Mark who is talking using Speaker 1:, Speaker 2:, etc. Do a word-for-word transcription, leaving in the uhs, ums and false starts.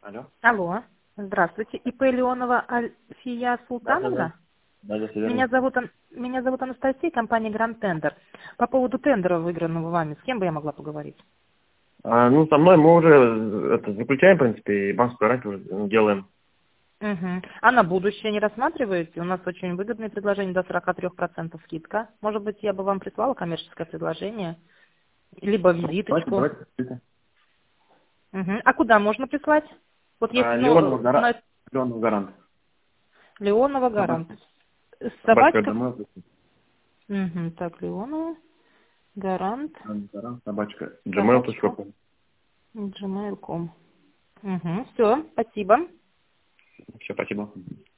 Speaker 1: Алло.
Speaker 2: Алло, здравствуйте. ИП Леонова Альфия
Speaker 1: Да, да,
Speaker 2: Султановна?
Speaker 1: да. Да, да, все верно.
Speaker 2: Меня зовут, Ан- меня зовут Анастасия, компания Гранд Тендер. По поводу тендера, выигранного вами, с кем бы я могла поговорить?
Speaker 1: А, ну, со мной мы уже э, это, заключаем, в принципе, и банковскую гарантию уже делаем.
Speaker 2: Угу. А на будущее не рассматриваете? У нас очень выгодные предложения, до сорок три процентов скидка. Может быть, я бы вам прислала коммерческое предложение, либо
Speaker 1: Давайте,
Speaker 2: визиточку.
Speaker 1: давайте. пишите.
Speaker 2: Угу. А куда можно прислать? Вот
Speaker 1: А,
Speaker 2: если,
Speaker 1: Леонова,
Speaker 2: ну,
Speaker 1: гара...
Speaker 2: на
Speaker 1: Леонова гарант.
Speaker 2: Леонова Гарант.
Speaker 1: Собачка. Собачка
Speaker 2: Собачка.
Speaker 1: домой.
Speaker 2: Угу. Так, Леонова Гарант.
Speaker 1: Гарант, собачка. gmail точка
Speaker 2: Собачка.
Speaker 1: com.
Speaker 2: gmail точка ком. Угу. Все, спасибо.
Speaker 1: Все, спасибо.